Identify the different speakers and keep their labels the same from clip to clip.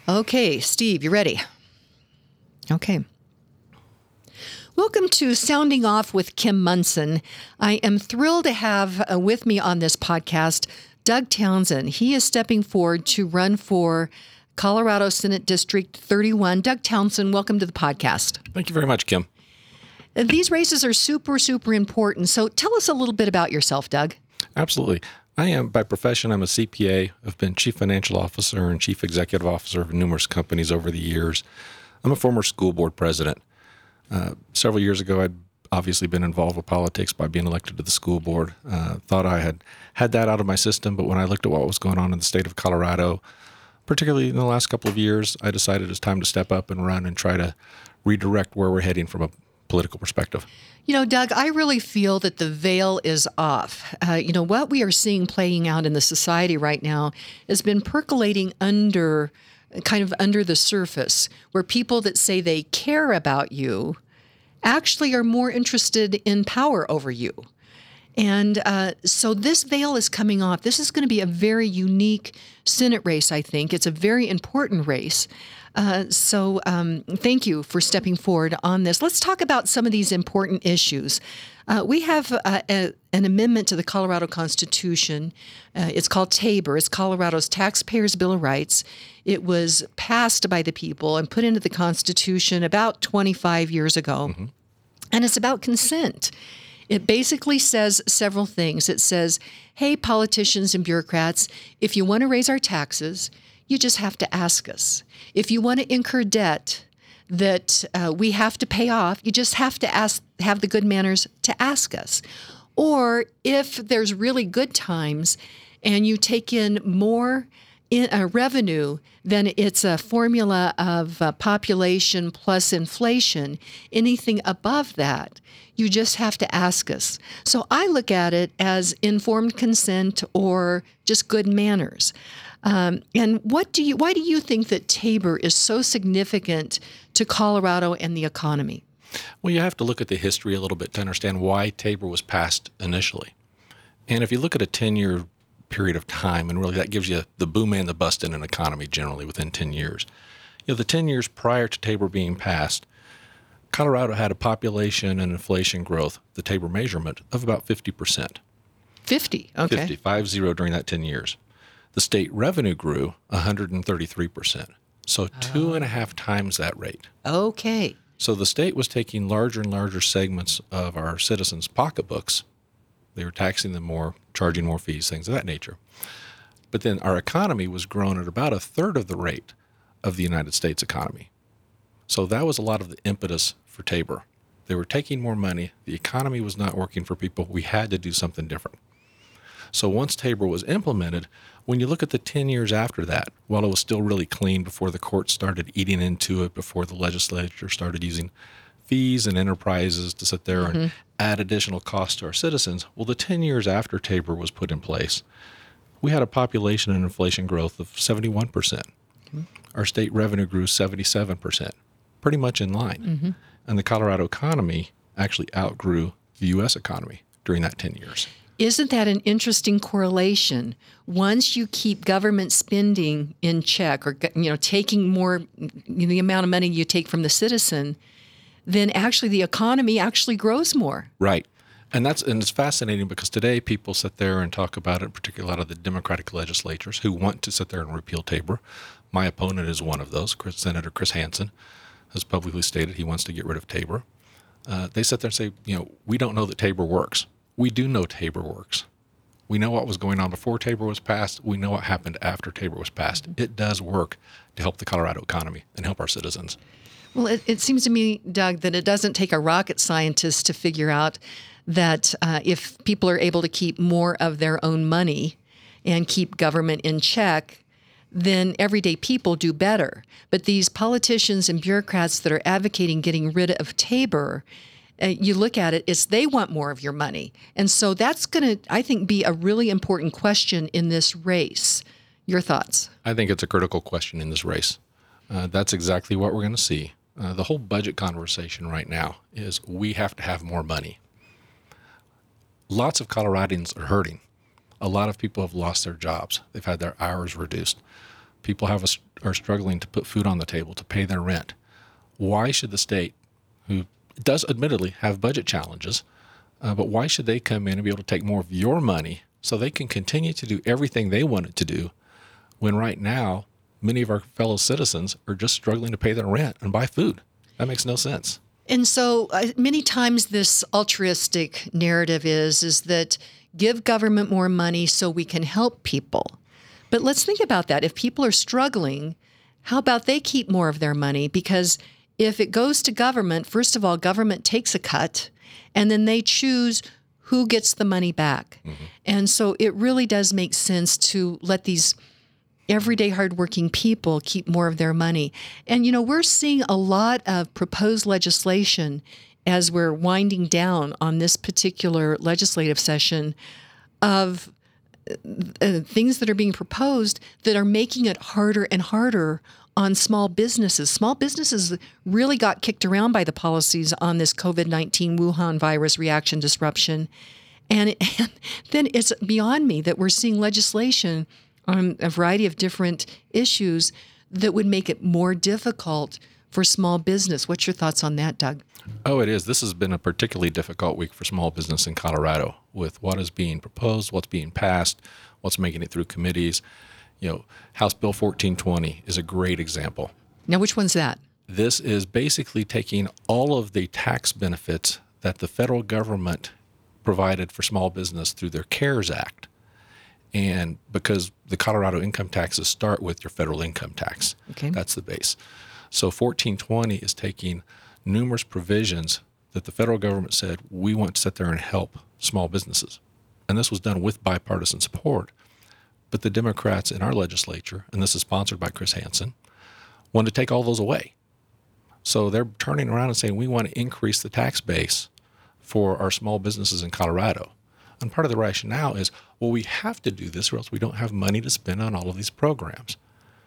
Speaker 1: Okay, Steve, you ready? Okay. Welcome to Sounding Off with Kim Munson. I am thrilled to have with me on this podcast Doug Townsend. He is stepping forward to run for Colorado Senate District 31. Doug Townsend, welcome to the podcast.
Speaker 2: Thank you very much, Kim.
Speaker 1: These races are super, super important. So tell us a little bit about yourself, Doug.
Speaker 2: Absolutely. I am, by profession, I'm a CPA. I've been Chief Financial Officer and Chief Executive Officer of numerous companies over the years. I'm a former school board president. Several years ago, I'd obviously been involved with politics by being elected to the school board. Thought I had that out of my system, but when I looked at what was going on in the state of Colorado, particularly in the last couple of years, I decided it's time to step up and run and try to redirect where we're heading from a political perspective.
Speaker 1: You know, Doug, I really feel that the veil is off. What we are seeing playing out in the society right now has been percolating under the surface, where people that say they care about you actually are more interested in power over you. And so this veil is coming off. This is going to be a very unique Senate race, I think. It's a very important race. So thank you for stepping forward on this. Let's talk about some of these important issues. We have an amendment to the Colorado Constitution. It's called TABOR. It's Colorado's Taxpayers' Bill of Rights. It was passed by the people and put into the Constitution about 25 years ago. Mm-hmm. And it's about consent. It basically says several things. It says, hey, politicians and bureaucrats, if you want to raise our taxes, you just have to ask us. If you want to incur debt that we have to pay off, you just have to have the good manners to ask us. Or if there's really good times and you take in more revenue, then it's a formula of population plus inflation. Anything above that, you just have to ask us. So I look at it as informed consent or just good manners. And why do you think that TABOR is so significant to Colorado and the economy?
Speaker 2: Well, you have to look at the history a little bit to understand why TABOR was passed initially. And if you look at a 10-year period of time, and really that gives you the boom and the bust in an economy generally within 10 years. The 10 years prior to TABOR being passed, Colorado had a population and inflation growth, the TABOR measurement, of about 50%.
Speaker 1: 50, okay.
Speaker 2: 50 during that 10 years. The state revenue grew 133%, so 2.5 times that rate.
Speaker 1: Okay.
Speaker 2: So the state was taking larger and larger segments of our citizens' pocketbooks. They were taxing them more, charging more fees, things of that nature. But then our economy was growing at about a third of the rate of the United States economy. So that was a lot of the impetus for TABOR. They were taking more money. The economy was not working for people. We had to do something different. So once TABOR was implemented, when you look at the 10 years after that, while it was still really clean before the courts started eating into it, before the legislature started using fees and enterprises to sit there and add additional costs to our citizens, well, the 10 years after TABOR was put in place, we had a population and inflation growth of 71%. Mm-hmm. Our state revenue grew 77%, pretty much in line. Mm-hmm. And the Colorado economy actually outgrew the U.S. economy during that 10 years.
Speaker 1: Isn't that an interesting correlation? Once you keep government spending in check, or taking more, the amount of money you take from the citizen, then actually the economy actually grows more.
Speaker 2: Right. And it's fascinating because today people sit there and talk about it, particularly a lot of the Democratic legislators who want to sit there and repeal TABOR. My opponent is one of those. Senator Chris Hansen has publicly stated he wants to get rid of TABOR. They sit there and say, we don't know that TABOR works. We do know TABOR works. We know what was going on before TABOR was passed. We know what happened after TABOR was passed. It does work to help the Colorado economy and help our citizens.
Speaker 1: Well, it seems to me, Doug, that it doesn't take a rocket scientist to figure out that if people are able to keep more of their own money and keep government in check, then everyday people do better. But these politicians and bureaucrats that are advocating getting rid of TABOR, you look at it, it's they want more of your money. And so that's going to, I think, be a really important question in this race. Your thoughts?
Speaker 2: I think it's a critical question in this race. That's exactly what we're going to see. The whole budget conversation right now is we have to have more money. Lots of Coloradans are hurting. A lot of people have lost their jobs. They've had their hours reduced. People are struggling to put food on the table, to pay their rent. Why should the state, who does admittedly have budget challenges, but why should they come in and be able to take more of your money so they can continue to do everything they want it to do when right now many of our fellow citizens are just struggling to pay their rent and buy food? That makes no sense.
Speaker 1: And so many times this altruistic narrative is that give government more money so we can help people. But let's think about that. If people are struggling, how about they keep more of their money? Because if it goes to government, first of all, government takes a cut, and then they choose who gets the money back. Mm-hmm. And so it really does make sense to let these everyday hardworking people keep more of their money. And, we're seeing a lot of proposed legislation as we're winding down on this particular legislative session of things that are being proposed that are making it harder and harder on small businesses. Small businesses really got kicked around by the policies on this COVID-19 Wuhan virus reaction disruption. And then it's beyond me that we're seeing legislation on a variety of different issues that would make it more difficult for small business. What's your thoughts on that, Doug?
Speaker 2: Oh, it is. This has been a particularly difficult week for small business in Colorado with what is being proposed, what's being passed, what's making it through committees. House Bill 1420 is a great example.
Speaker 1: Now, which one's that?
Speaker 2: This is basically taking all of the tax benefits that the federal government provided for small business through their CARES Act. And because the Colorado income taxes start with your federal income tax.
Speaker 1: Okay.
Speaker 2: That's the base. So 1420 is taking numerous provisions that the federal government said, we want to sit there and help small businesses. And this was done with bipartisan support. But the Democrats in our legislature, and this is sponsored by Chris Hansen, want to take all those away. So they're turning around and saying, we want to increase the tax base for our small businesses in Colorado. And part of the rationale is, well, we have to do this or else we don't have money to spend on all of these programs.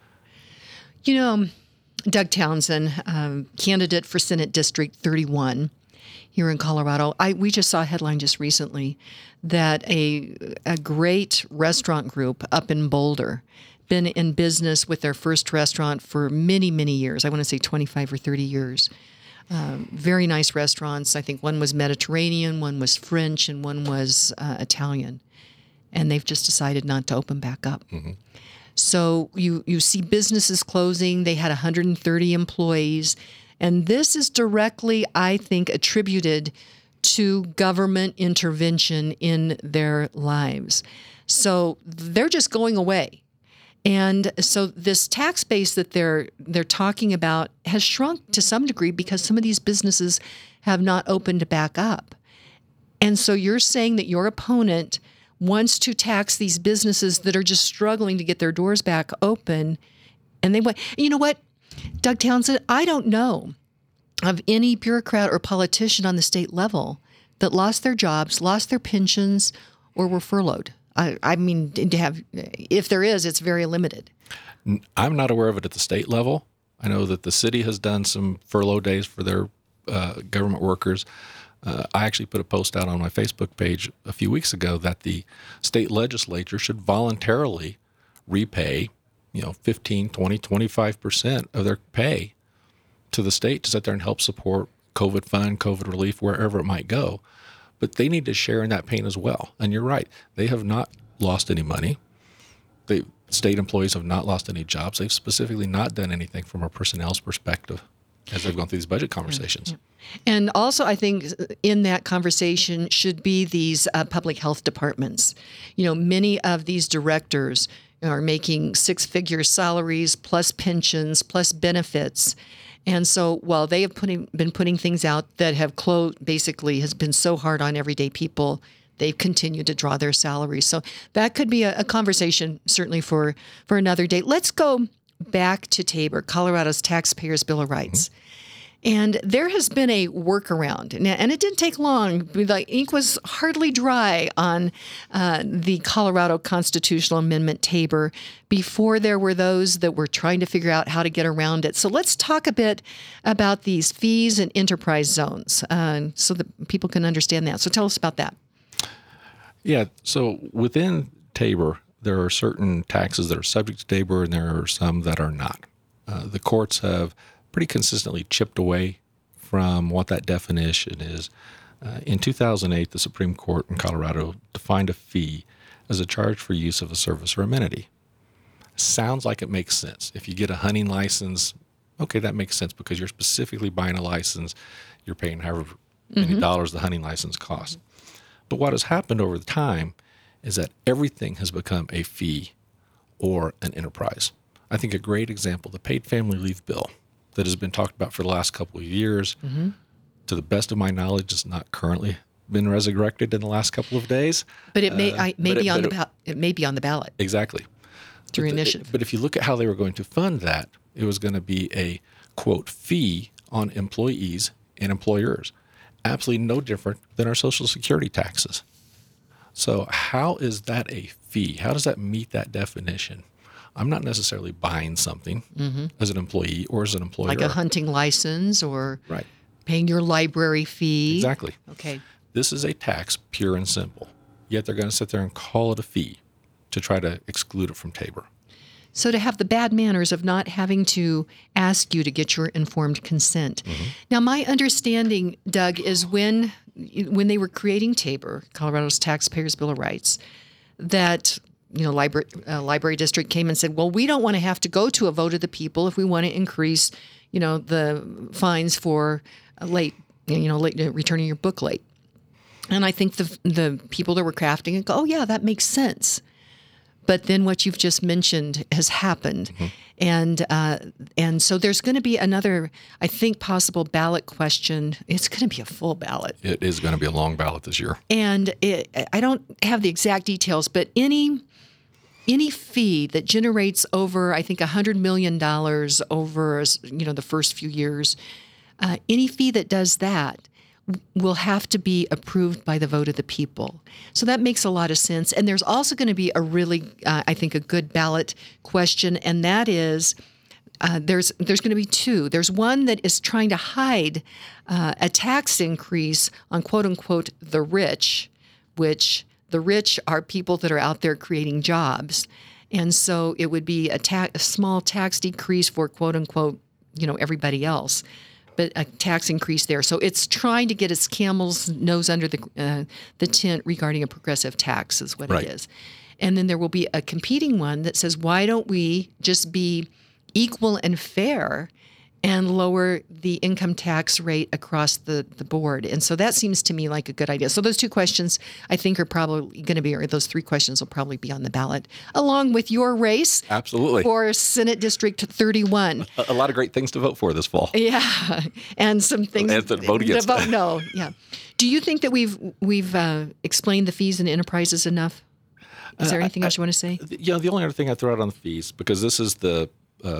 Speaker 1: Doug Townsend, candidate for Senate District 31 here in Colorado. We just saw a headline just recently that a great restaurant group up in Boulder, been in business with their first restaurant for many, many years. I want to say 25 or 30 years. Very nice restaurants. I think one was Mediterranean, one was French, and one was Italian. And they've just decided not to open back up. Mm-hmm. So you see businesses closing. They had 130 employees. And this is directly, I think, attributed to government intervention in their lives. So they're just going away. And so this tax base that they're talking about has shrunk to some degree because some of these businesses have not opened back up. And so you're saying that your opponent wants to tax these businesses that are just struggling to get their doors back open. And they want, you know what, Doug Townsend, I don't know of any bureaucrat or politician on the state level that lost their jobs, lost their pensions, or were furloughed. I mean, if there is, it's very limited.
Speaker 2: I'm not aware of it at the state level. I know that the city has done some furlough days for their government workers. I actually put a post out on my Facebook page a few weeks ago that the state legislature should voluntarily repay, 15, 20, 25% of their pay to the state to sit there and help support COVID fund, COVID relief, wherever it might go. But they need to share in that pain as well. And you're right. They have not lost any money. The state employees have not lost any jobs. They've specifically not done anything from a personnel's perspective as they've gone through these budget conversations.
Speaker 1: Yeah. And also, I think in that conversation should be these public health departments. Many of these directors are making six-figure salaries plus pensions plus benefits. And so while they have been putting things out that have basically has been so hard on everyday people, they've continued to draw their salaries. So that could be a conversation certainly for another day. Let's go back to Tabor, Colorado's Taxpayers' Bill of Rights. Mm-hmm. And there has been a workaround, and it didn't take long. The ink was hardly dry on the Colorado Constitutional Amendment Tabor before there were those that were trying to figure out how to get around it. So let's talk a bit about these fees and enterprise zones so that people can understand that. So tell us about that.
Speaker 2: Yeah, so within Tabor, There are certain taxes that are subject to Tabor, and there are some that are not. The courts have pretty consistently chipped away from what that definition is. In 2008, the Supreme Court in Colorado defined a fee as a charge for use of a service or amenity. Sounds like it makes sense. If you get a hunting license, okay, that makes sense because you're specifically buying a license. You're paying however many dollars the hunting license costs. But what has happened over the time is that everything has become a fee or an enterprise. I think a great example, the paid family leave bill that has been talked about for the last couple of years, to the best of my knowledge, has not currently been resurrected in the last couple of days.
Speaker 1: But it may be on the ballot.
Speaker 2: Exactly.
Speaker 1: Through initiative.
Speaker 2: But if you look at how they were going to fund that, it was going to be a, quote, fee on employees and employers. Absolutely no different than our Social Security taxes. So how is that a fee? How does that meet that definition? I'm not necessarily buying something as an employee or as an employer.
Speaker 1: Like a hunting license or
Speaker 2: Right.
Speaker 1: paying your library fee.
Speaker 2: Exactly.
Speaker 1: Okay.
Speaker 2: This is a tax, pure and simple. Yet they're going to sit there and call it a fee to try to exclude it from Tabor.
Speaker 1: So to have the bad manners of not having to ask you to get your informed consent. Now, my understanding, Doug, is when they were creating Tabor, Colorado's Taxpayers' Bill of Rights, that library district came and said, well, we don't want to have to go to a vote of the people if we want to increase, the fines for late returning your book late. And I think the people that were crafting it go, oh yeah, that makes sense. But then what you've just mentioned has happened. And so there's going to be another, I think, possible ballot question. It's going to be a full ballot.
Speaker 2: It is going to be a long ballot this year.
Speaker 1: And I don't have the exact details, but any fee that generates over, I think, $100 million over, the first few years, any fee that does that will have to be approved by the vote of the people. So that makes a lot of sense. And there's also going to be a really, I think, a good ballot question, and that is there's going to be two. There's one that is trying to hide a tax increase on, quote unquote, the rich, which the rich are people that are out there creating jobs. And so it would be a small tax decrease for, quote unquote, everybody else, but a tax increase there. So it's trying to get its camel's nose under the tent regarding a progressive tax is what
Speaker 2: Right.
Speaker 1: it is. And then there will be a competing one that says, why don't we just be equal and fair and lower the income tax rate across the board? And so that seems to me like a good idea. So those two questions, I think, are probably going to be, or those three questions will probably be on the ballot, along with your race
Speaker 2: Absolutely.
Speaker 1: for Senate District 31.
Speaker 2: A lot of great things to vote for this fall.
Speaker 1: Yeah, and some things
Speaker 2: And to vote against.
Speaker 1: to vote no. Yeah. Do you think that we've explained the fees and enterprises enough? Is there anything else you want to say?
Speaker 2: The only other thing I throw out on the fees, because this is the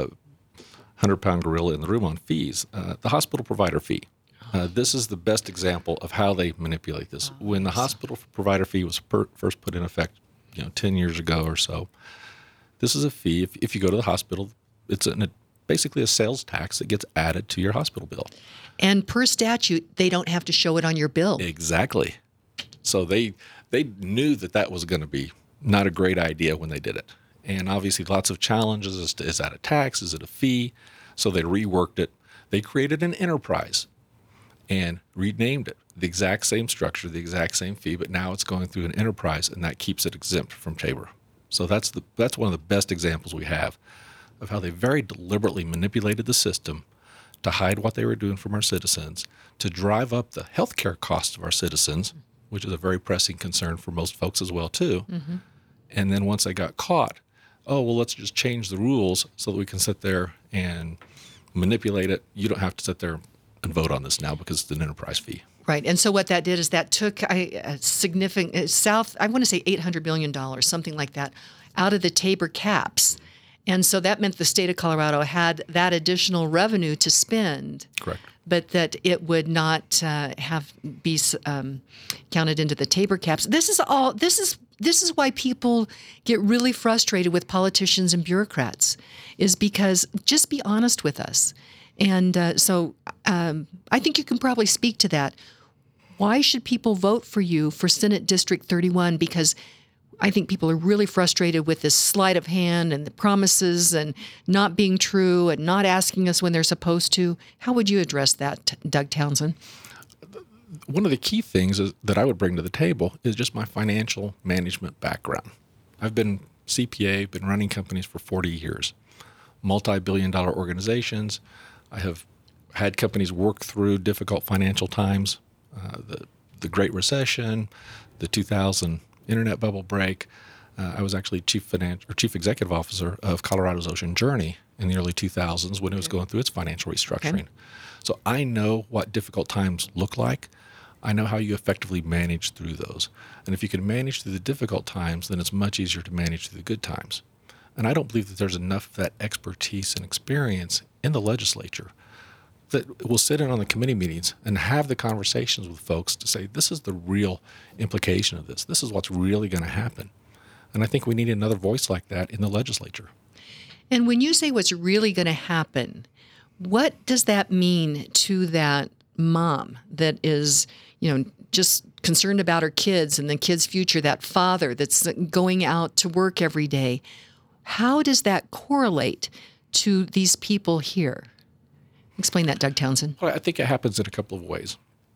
Speaker 2: 100-pound gorilla in the room on fees, the hospital provider fee. This is the best example of how they manipulate this. When the hospital provider fee was first put in effect, 10 years ago or so, this is a fee. If you go to the hospital, it's basically a sales tax that gets added to your hospital bill.
Speaker 1: And per statute, they don't have to show it on your bill.
Speaker 2: Exactly. So they knew that was going to be not a great idea when they did it. And obviously lots of challenges as to, is that a tax? Is it a fee? So they reworked it. They created an enterprise and renamed it. The exact same structure, the exact same fee, but now it's going through an enterprise, and that keeps it exempt from Tabor. So that's one of the best examples we have of how they very deliberately manipulated the system to hide what they were doing from our citizens, to drive up the health care costs of our citizens, which is a very pressing concern for most folks as well, too. And then once they got caught, let's just change the rules so that we can sit there and manipulate it. You don't have to sit there and vote on this now because it's an enterprise fee.
Speaker 1: Right. And so what that did is that took a significant, I want to say $800 million, something like that, out of the Tabor caps. And so that meant the state of Colorado had that additional revenue to spend.
Speaker 2: Correct.
Speaker 1: But that it would not be counted into the Tabor caps. This is why people get really frustrated with politicians and bureaucrats, is because just be honest with us. And so I think you can probably speak to that. Why should people vote for you for Senate District 31? Because I think people are really frustrated with this sleight of hand and the promises and not being true and not asking us when they're supposed to. How would you address that, Doug Townsend?
Speaker 2: One of the key things that I would bring to the table is just my financial management background. I've been CPA, been running companies for 40 years, multi-billion-dollar organizations. I have had companies work through difficult financial times, the Great Recession, the 2000 internet bubble break. I was actually chief executive officer of Colorado's Ocean Journey in the early 2000s when it was going through its financial restructuring. Okay. So I know what difficult times look like. I know how you effectively manage through those. And if you can manage through the difficult times, then it's much easier to manage through the good times. And I don't believe that there's enough of that expertise and experience in the legislature that will sit in on the committee meetings and have the conversations with folks to say, this is the real implication of this. This is what's really going to happen. And I think we need another voice like that in the legislature.
Speaker 1: And when you say what's really going to happen, what does that mean to that mom that is, just concerned about her kids and the kids' future, that father that's going out to work every day? How does that correlate to these people here? Explain that, Doug Townsend.
Speaker 2: Well, I think it happens in a couple of ways.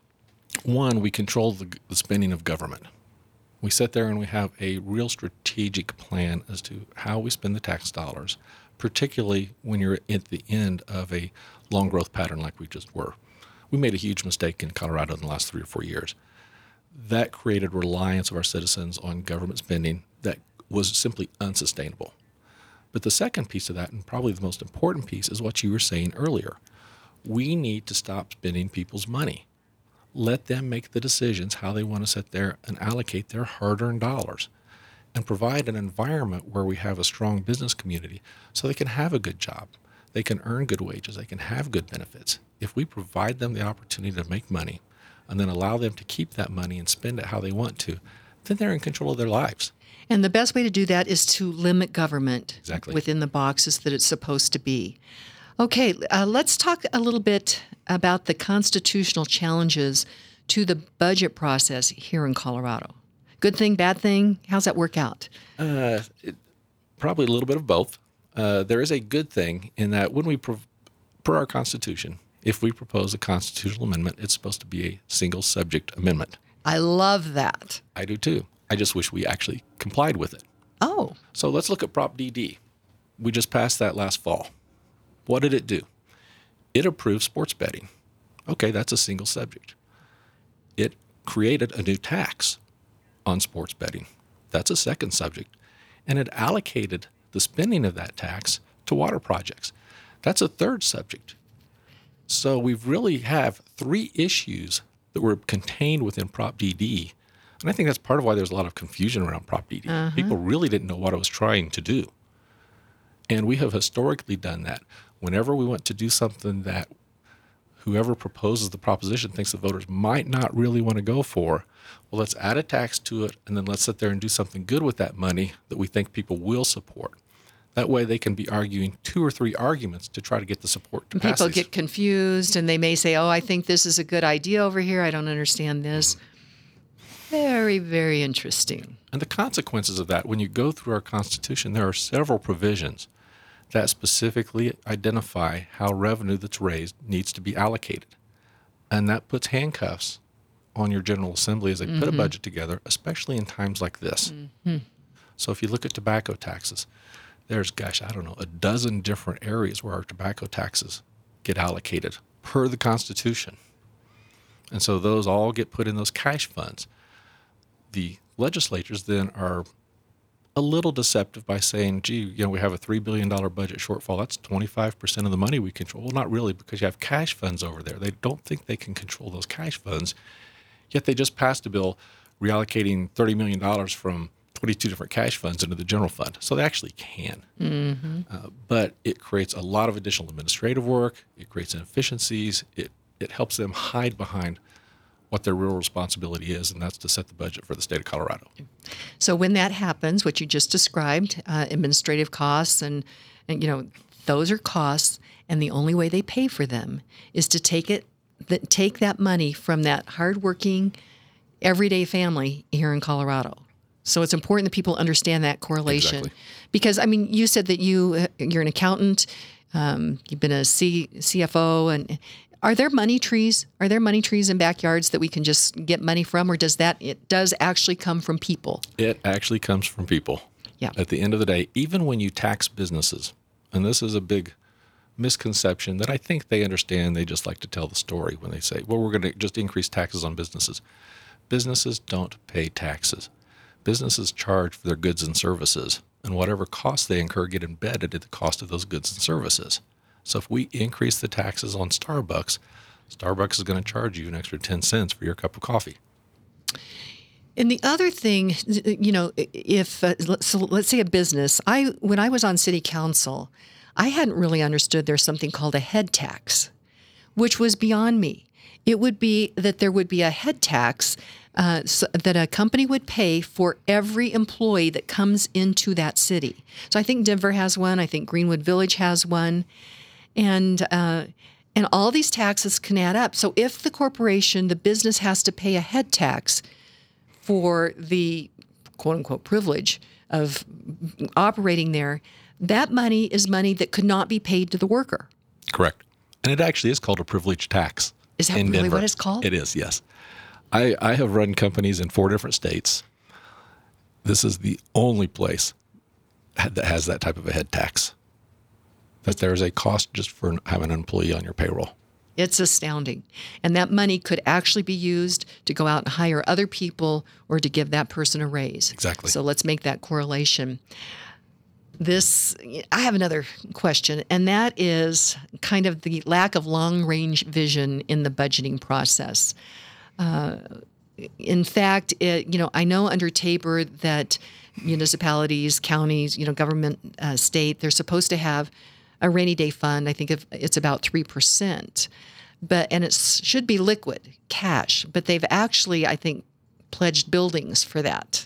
Speaker 2: One, we control the spending of government. We sit there and we have a real strategic plan as to how we spend the tax dollars, particularly when you're at the end of a long growth pattern like we just were. We made a huge mistake in Colorado in the last 3 or 4 years. That created reliance of our citizens on government spending that was simply unsustainable. But the second piece of that, and probably the most important piece, is what you were saying earlier. We need to stop spending people's money. Let them make the decisions how they want to sit there and allocate their hard-earned dollars and provide an environment where we have a strong business community so they can have a good job. They can earn good wages. They can have good benefits. If we provide them the opportunity to make money and then allow them to keep that money and spend it how they want to, then they're in control of their lives.
Speaker 1: And the best way to do that is to limit government within the boxes that it's supposed to be. Okay, let's talk a little bit about the constitutional challenges to the budget process here in Colorado. Good thing, bad thing? How's that work out?
Speaker 2: Probably a little bit of both. There is a good thing in that when we, per our Constitution, if we propose a constitutional amendment, it's supposed to be a single subject amendment.
Speaker 1: I love that.
Speaker 2: I do too. I just wish we actually complied with it.
Speaker 1: Oh.
Speaker 2: So let's look at Prop DD. We just passed that last fall. What did it do? It approved sports betting. Okay, that's a single subject. It created a new tax on sports betting. That's a second subject. And it allocated the spending of that tax to water projects. That's a third subject. So we really have 3 issues that were contained within Prop DD. And I think that's part of why there's a lot of confusion around Prop DD. Uh-huh. People really didn't know what it was trying to do. And we have historically done that. Whenever we want to do something that whoever proposes the proposition thinks the voters might not really want to go for, well, let's add a tax to it, and then let's sit there and do something good with that money that we think people will support. That way they can be arguing 2 or 3 arguments to try to get the support to pass
Speaker 1: these. People get confused, and they may say, I think this is a good idea over here. I don't understand this. Very, very interesting.
Speaker 2: And the consequences of that, when you go through our Constitution, there are several provisions that specifically identify how revenue that's raised needs to be allocated. And that puts handcuffs on your General Assembly as they put a budget together, especially in times like this. Mm-hmm. So if you look at tobacco taxes, there's, a dozen different areas where our tobacco taxes get allocated per the Constitution. And so those all get put in those cash funds. The legislatures then are a little deceptive by saying, we have a $3 billion budget shortfall. That's 25% of the money we control. Well, not really, because you have cash funds over there. They don't think they can control those cash funds, yet they just passed a bill reallocating $30 million from 22 different cash funds into the general fund. So they actually can. Mm-hmm. But it creates a lot of additional administrative work. It creates inefficiencies. It helps them hide behind what their real responsibility is, and that's to set the budget for the state of Colorado.
Speaker 1: So when that happens, what you just described, administrative costs, and those are costs, and the only way they pay for them is to take that money from that hardworking, everyday family here in Colorado. So it's important that people understand that correlation.
Speaker 2: Exactly.
Speaker 1: Because, I mean, you said that you're an accountant, you've been a CFO, and are there money trees? Are there money trees in backyards that we can just get money from, or it does actually come from people?
Speaker 2: It actually comes from people.
Speaker 1: Yeah.
Speaker 2: At the end of the day, even when you tax businesses, and this is a big misconception that I think they understand, they just like to tell the story when they say, well, we're going to just increase taxes on businesses. Businesses don't pay taxes. Businesses charge for their goods and services, and whatever costs they incur get embedded at the cost of those goods and services. So if we increase the taxes on Starbucks, Starbucks is going to charge you an extra 10 cents for your cup of coffee.
Speaker 1: And the other thing, so let's say a business, when I was on city council, I hadn't really understood there's something called a head tax, which was beyond me. It would be that there would be a head tax so that a company would pay for every employee that comes into that city. So I think Denver has one. I think Greenwood Village has one. And all these taxes can add up. So if the corporation, the business has to pay a head tax for the quote-unquote privilege of operating there, that money is money that could not be paid to the worker.
Speaker 2: Correct. And it actually is called a privilege tax.
Speaker 1: Is that really
Speaker 2: Denver.
Speaker 1: what it's called?
Speaker 2: It is, yes. I have run companies in 4 different states. This is the only place that has that type of a head tax, that there's a cost just for having an employee on your payroll.
Speaker 1: It's astounding. And that money could actually be used to go out and hire other people or to give that person a raise.
Speaker 2: Exactly.
Speaker 1: So let's make that correlation. I have another question, and that is kind of the lack of long-range vision in the budgeting process. In fact, I know under Tabor that municipalities, counties, government, state, they're supposed to have a rainy day fund. I think it's about 3%, and it should be liquid cash. But they've actually, I think, pledged buildings for that.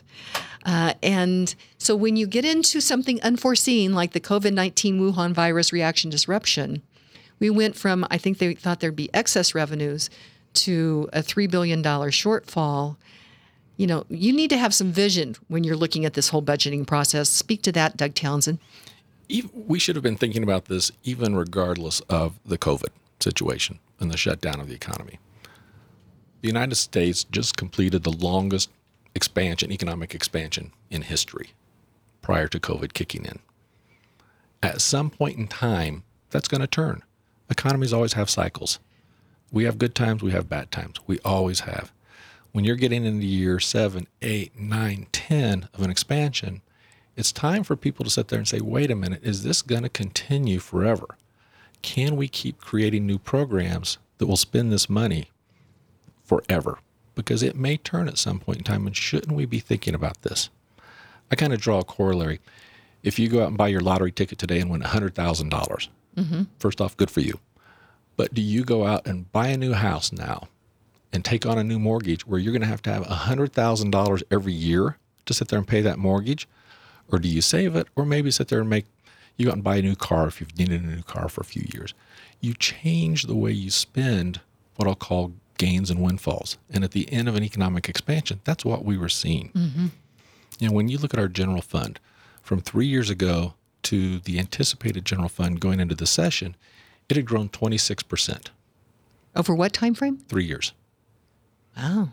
Speaker 1: And so when you get into something unforeseen like the COVID-19 Wuhan virus reaction disruption, we went from, I think they thought there'd be excess revenues to a $3 billion shortfall. You need to have some vision when you're looking at this whole budgeting process. Speak to that, Doug Townsend.
Speaker 2: We should have been thinking about this even regardless of the COVID situation and the shutdown of the economy. The United States just completed the longest economic expansion in history prior to COVID kicking in. At some point in time, that's going to turn. Economies always have cycles. We have good times, we have bad times. We always have. When you're getting into year 7, 8, 9, 10 of an expansion, it's time for people to sit there and say, wait a minute, is this going to continue forever? Can we keep creating new programs that will spend this money forever? Because it may turn at some point in time, and shouldn't we be thinking about this? I kind of draw a corollary. If you go out and buy your lottery ticket today and win $100,000, first off, good for you. But do you go out and buy a new house now and take on a new mortgage where you're going to have $100,000 every year to sit there and pay that mortgage? Or do you save it, or maybe sit there and you go out and buy a new car if you've needed a new car for a few years? You change the way you spend what I'll call gains and windfalls. And at the end of an economic expansion, that's what we were seeing. When you look at our general fund, from 3 years ago to the anticipated general fund going into the session, it had grown 26%.
Speaker 1: Over what time frame?
Speaker 2: 3 years.
Speaker 1: Wow.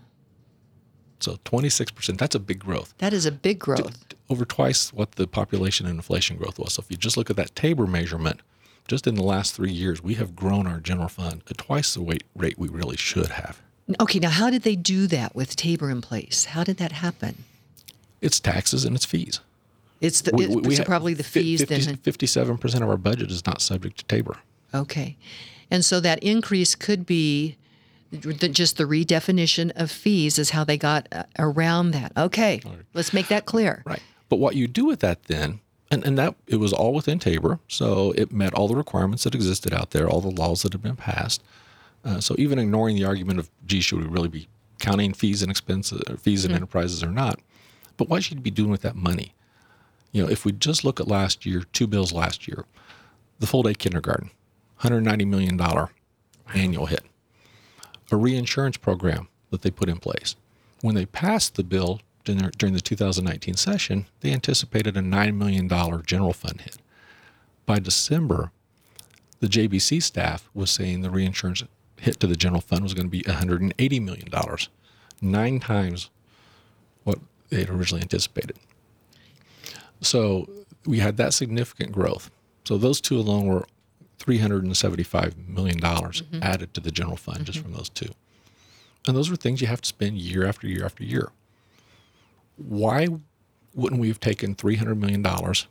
Speaker 2: So 26%, that's a big growth.
Speaker 1: That is a big growth.
Speaker 2: Over twice what the population and inflation growth was. So if you just look at that Tabor measurement, just in the last 3 years, we have grown our general fund at twice the rate we really should have.
Speaker 1: Okay, now how did they do that with Tabor in place? How did that happen?
Speaker 2: It's taxes and it's fees.
Speaker 1: It's probably the fees.
Speaker 2: 57% of our budget is not subject to Tabor.
Speaker 1: Okay. And so that increase could be just the redefinition of fees is how they got around that. Okay, let's make that clear.
Speaker 2: Right. But what you do with that then, and that it was all within Tabor, so it met all the requirements that existed out there, all the laws that had been passed. So even ignoring the argument of, gee, should we really be counting fees and expenses, or fees and enterprises or not? But what should you be doing with that money? If we just look at last year, 2 bills last year, the full-day kindergarten, $190 million annual hit. A reinsurance program that they put in place. When they passed the bill during the 2019 session, they anticipated a $9 million general fund hit. By December, the JBC staff was saying the reinsurance hit to the general fund was going to be $180 million, 9 times what they had originally anticipated. So we had that significant growth. So those two alone were $375 million added to the general fund just from those two. And those were things you have to spend year after year after year. Why wouldn't we have taken $300 million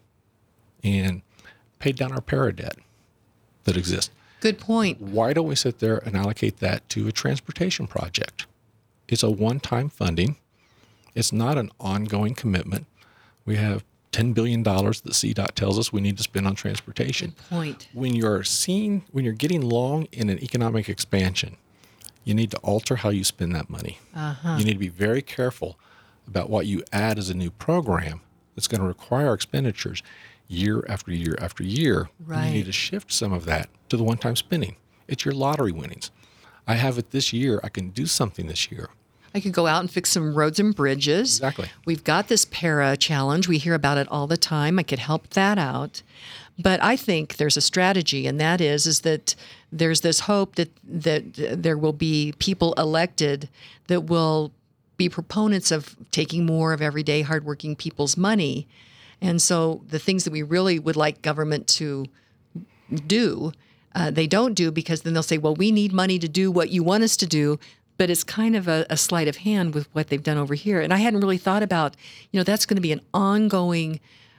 Speaker 2: and paid down our para debt that exists?
Speaker 1: Good point.
Speaker 2: Why don't we sit there and allocate that to a transportation project? It's a one-time funding. It's not an ongoing commitment. We have $10 billion that CDOT tells us we need to spend on transportation.
Speaker 1: Good point.
Speaker 2: When you're getting long in an economic expansion, you need to alter how you spend that money. You need to be very careful about what you add as a new program that's going to require expenditures year after year after year.
Speaker 1: Right.
Speaker 2: You need to shift some of that to the one-time spending. It's your lottery winnings. I have it this year. I can do something this year.
Speaker 1: I could go out and fix some roads and bridges.
Speaker 2: Exactly.
Speaker 1: We've got this para challenge. We hear about it all the time. I could help that out. But I think there's a strategy, and that is that there's this hope that there will be people elected that will be proponents of taking more of everyday hardworking people's money. And so the things that we really would like government to do, they don't do, because then they'll say, well, we need money to do what you want us to do. But it's kind of a sleight of hand with what they've done over here. And I hadn't really thought about, that's going to be an ongoing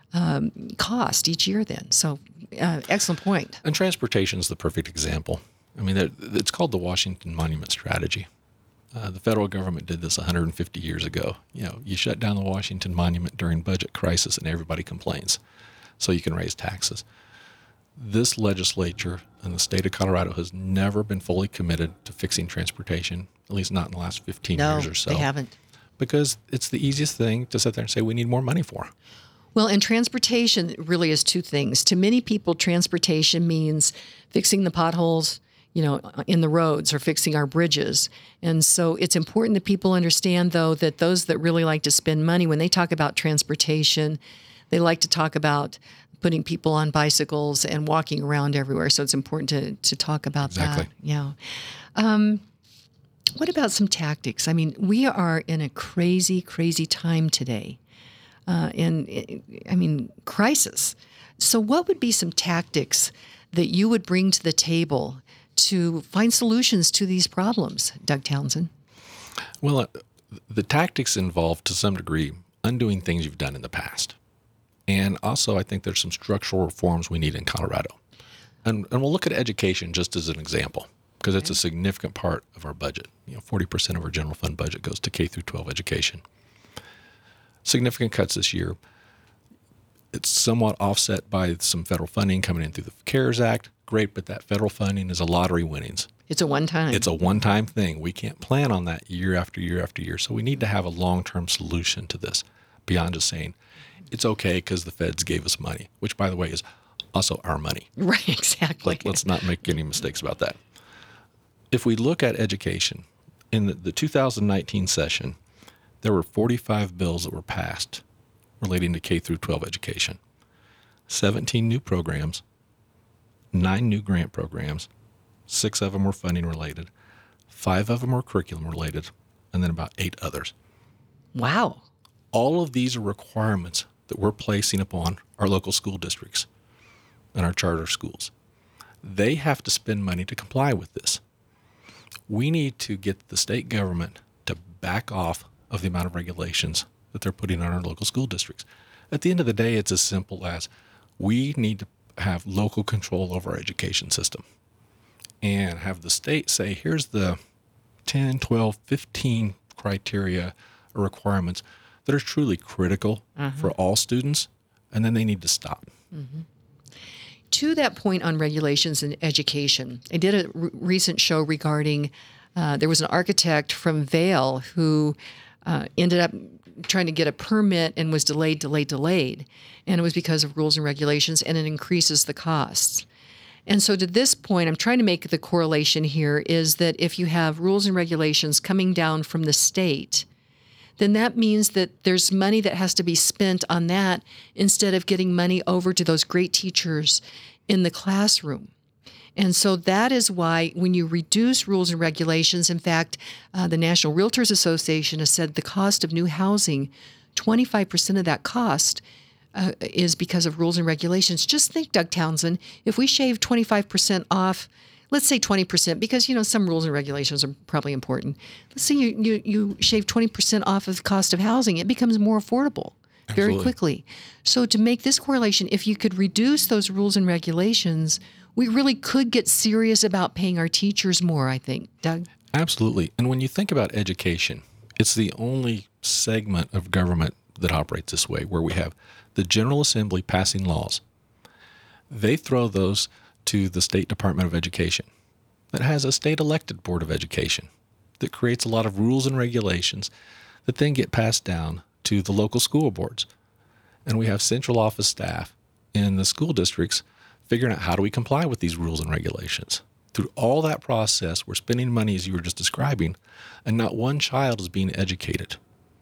Speaker 1: cost each year then. So excellent point.
Speaker 2: And transportation is the perfect example. I mean, it's called the Washington Monument Strategy. The federal government did this 150 years ago. You shut down the Washington Monument during budget crisis and everybody complains. So you can raise taxes. This legislature in the state of Colorado has never been fully committed to fixing transportation, at least not in the last 15 years or so.
Speaker 1: No, they haven't.
Speaker 2: Because it's the easiest thing to sit there and say we need more money for.
Speaker 1: Well, and transportation really is two things. To many people, transportation means fixing the potholes, in the roads or fixing our bridges. And so it's important that people understand, though, that those that really like to spend money, when they talk about transportation, they like to talk about putting people on bicycles and walking around everywhere. So it's important to talk about that. Yeah. What about some tactics? I mean, we are in a crazy, crazy time today. Crisis. So what would be some tactics that you would bring to the table to find solutions to these problems, Doug Townsend?
Speaker 2: Well, the tactics involve, to some degree, undoing things you've done in the past. And also, I think there's some structural reforms we need in Colorado. And we'll look at education just as an example, because it's a significant part of our budget. 40% of our general fund budget goes to K through 12 education. Significant cuts this year. It's somewhat offset by some federal funding coming in through the CARES Act. Great, but that federal funding is a lottery winnings.
Speaker 1: It's a one-time.
Speaker 2: It's a one-time thing. We can't plan on that year after year after year. So we need to have a long-term solution to this beyond just saying, it's okay because the feds gave us money, which, by the way, is also our money.
Speaker 1: Right, exactly.
Speaker 2: Let's not make any mistakes about that. If we look at education, in the 2019 session, there were 45 bills that were passed relating to K through 12 education. 17 new programs, 9 new grant programs, 6 of them were funding related, 5 of them were curriculum related, and then about 8 others.
Speaker 1: Wow.
Speaker 2: All of these are requirements that we're placing upon our local school districts and our charter schools. They have to spend money to comply with this. We need to get the state government to back off of the amount of regulations that they're putting on our local school districts. At the end of the day, it's as simple as we need to have local control over our education system and have the state say, here's the 10, 12, 15 criteria or requirements that are truly critical for all students, and then they need to stop.
Speaker 1: To that point on regulations and education, I did a recent show regarding, there was an architect from Vail who ended up trying to get a permit and was delayed. And it was because of rules and regulations, and it increases the costs. And so to this point, I'm trying to make the correlation here is that if you have rules and regulations coming down from the state, then that means that there's money that has to be spent on that instead of getting money over to those great teachers in the classroom. And so that is why when you reduce rules and regulations, in fact, the National Realtors Association has said the cost of new housing, 25% of that cost is because of rules and regulations. Just think, Doug Townsend, if we shave 25% off, let's say 20%, because, some rules and regulations are probably important. Let's say you shave 20% off of the cost of housing, it becomes more affordable very quickly. So to make this correlation, if you could reduce those rules and regulations, we really could get serious about paying our teachers more, I think. Doug?
Speaker 2: Absolutely. And when you think about education, it's the only segment of government that operates this way, where we have the General Assembly passing laws. They throw those to the State Department of Education that has a state-elected Board of Education that creates a lot of rules and regulations that then get passed down to the local school boards. And we have central office staff in the school districts figuring out how do we comply with these rules and regulations. Through all that process, we're spending money, as you were just describing, and not one child is being educated.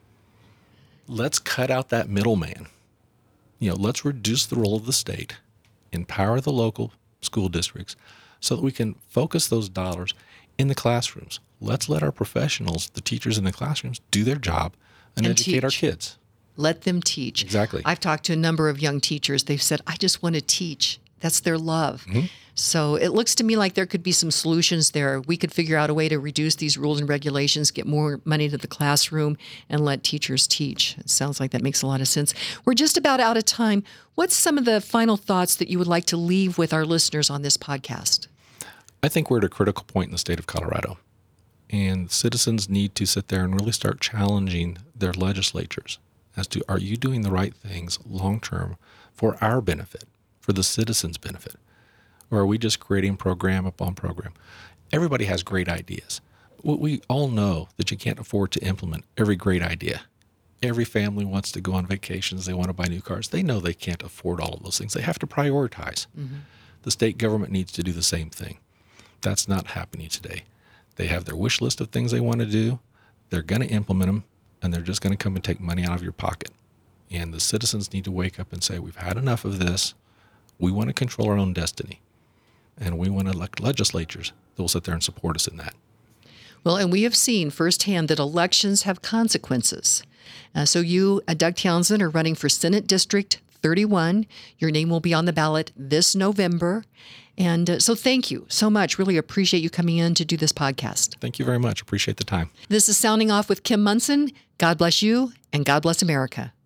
Speaker 2: Let's cut out that middleman. Let's reduce the role of the state, empower the local school districts so that we can focus those dollars in the classrooms. Let's let our professionals, the teachers in the classrooms, do their job and educate our kids.
Speaker 1: Let them teach.
Speaker 2: Exactly.
Speaker 1: I've talked to a number of young teachers. They've said, I just want to teach. That's their love. Mm-hmm. So it looks to me like there could be some solutions there. We could figure out a way to reduce these rules and regulations, get more money to the classroom, and let teachers teach. It sounds like that makes a lot of sense. We're just about out of time. What's some of the final thoughts that you would like to leave with our listeners on this podcast?
Speaker 2: I think we're at a critical point in the state of Colorado, and citizens need to sit there and really start challenging their legislatures as to, are you doing the right things long-term for our benefit, for the citizens' benefit? Or are we just creating program upon program? Everybody has great ideas. We all know that you can't afford to implement every great idea. Every family wants to go on vacations. They want to buy new cars. They know they can't afford all of those things. They have to prioritize. Mm-hmm. The state government needs to do the same thing. That's not happening today. They have their wish list of things they want to do. They're going to implement them, and they're just going to come and take money out of your pocket. And the citizens need to wake up and say, we've had enough of this. We want to control our own destiny. And we want to elect legislatures that will sit there and support us in that.
Speaker 1: Well, and we have seen firsthand that elections have consequences. So you, Doug Townsend, are running for Senate District 31. Your name will be on the ballot this November. And so thank you so much. Really appreciate you coming in to do this podcast.
Speaker 2: Thank you very much. Appreciate the time.
Speaker 1: This is Sounding Off with Kim Monson. God bless you, and God bless America.